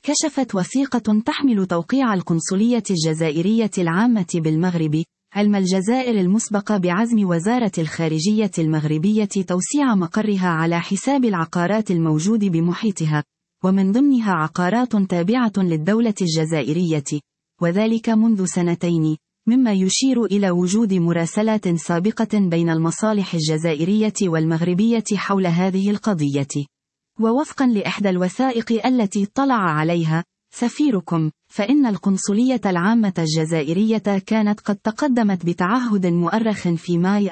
كشفت وثيقة تحمل توقيع القنصلية الجزائرية العامة بالمغرب علم الجزائر المسبق بعزم وزارة الخارجية المغربية توسيع مقرها على حساب العقارات الموجود بمحيطها، ومن ضمنها عقارات تابعة للدولة الجزائرية، وذلك منذ سنتين، مما يشير إلى وجود مراسلات سابقة بين المصالح الجزائرية والمغربية حول هذه القضية. ووفقا لإحدى الوثائق التي اطلع عليها سفيركم، فإن القنصلية العامة الجزائرية كانت قد تقدمت بتعهد مؤرخ في ماي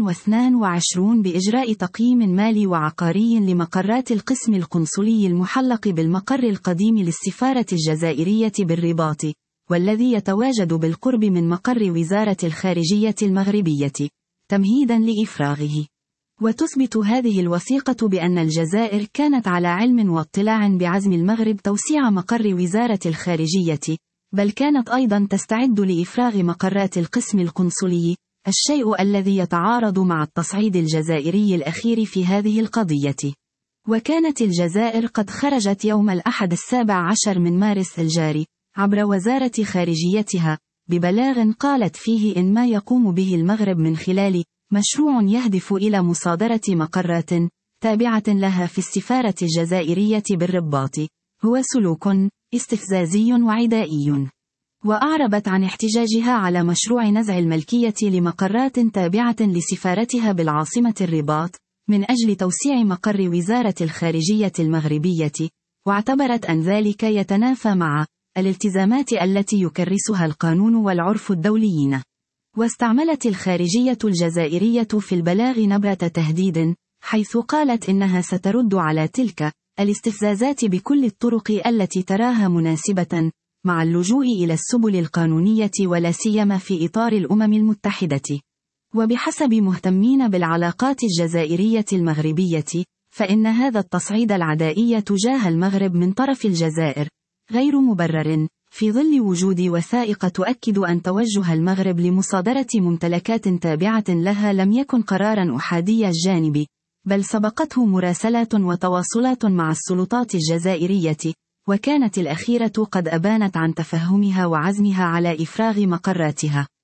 2022 بإجراء تقييم مالي وعقاري لمقرات القسم القنصلي المحلق بالمقر القديم للسفارة الجزائرية بالرباط، والذي يتواجد بالقرب من مقر وزارة الخارجية المغربية، تمهيدا لإفراغه. وتثبت هذه الوثيقة بأن الجزائر كانت على علم واطلاع بعزم المغرب توسيع مقر وزارة الخارجية، بل كانت أيضا تستعد لإفراغ مقرات القسم القنصلي، الشيء الذي يتعارض مع التصعيد الجزائري الأخير في هذه القضية. وكانت الجزائر قد خرجت يوم الأحد 17 من مارس الجاري عبر وزارة خارجيتها ببلاغ قالت فيه إن ما يقوم به المغرب من خلال مشروع يهدف إلى مصادرة مقرات تابعة لها في السفارة الجزائرية بالرباط هو سلوك استفزازي وعدائي. وأعربت عن احتجاجها على مشروع نزع الملكية لمقرات تابعة لسفارتها بالعاصمة الرباط من أجل توسيع مقر وزارة الخارجية المغربية، واعتبرت أن ذلك يتنافى مع الالتزامات التي يكرسها القانون والعرف الدوليين. واستعملت الخارجية الجزائرية في البلاغ نبرة تهديد، حيث قالت إنها سترد على تلك الاستفزازات بكل الطرق التي تراها مناسبة، مع اللجوء إلى السبل القانونية ولا سيما في إطار الأمم المتحدة. وبحسب مهتمين بالعلاقات الجزائرية المغربية، فإن هذا التصعيد العدائي تجاه المغرب من طرف الجزائر غير مبرر، في ظل وجود وثائق تؤكد أن توجه المغرب لمصادرة ممتلكات تابعة لها لم يكن قرارا أحادي الجانب، بل سبقته مراسلات وتواصلات مع السلطات الجزائرية، وكانت الأخيرة قد أبانت عن تفهمها وعزمها على إفراغ مقراتها.